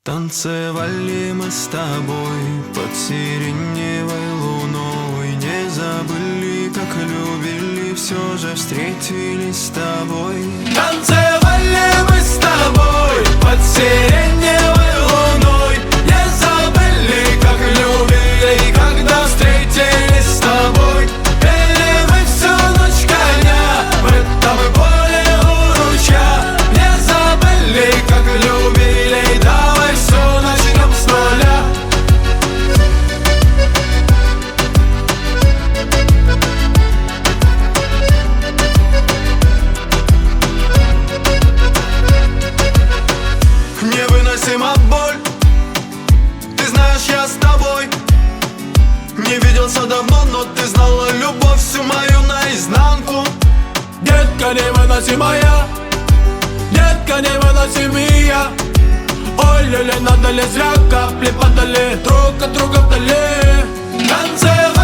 Танцевали мы с тобой под сиреневой луной, не забыли, как любили, все же встретились с тобой. Танцевали мы с тобой под сиреневой луной, не забыли, как любили, когда встретились с тобой. Пели мы всю ночь коня в этом поле у ручья, не забыли, как любили, давай все начнем с нуля. Невыносима боль, ты знаешь, я с тобой. Не виделся давно, но ты знала любовь всю мою наизнанку. Детка невыносимая, детка невыносимая. Ой, ля-ля, надо ли зря капли падали друг от друга вдали. Танцевали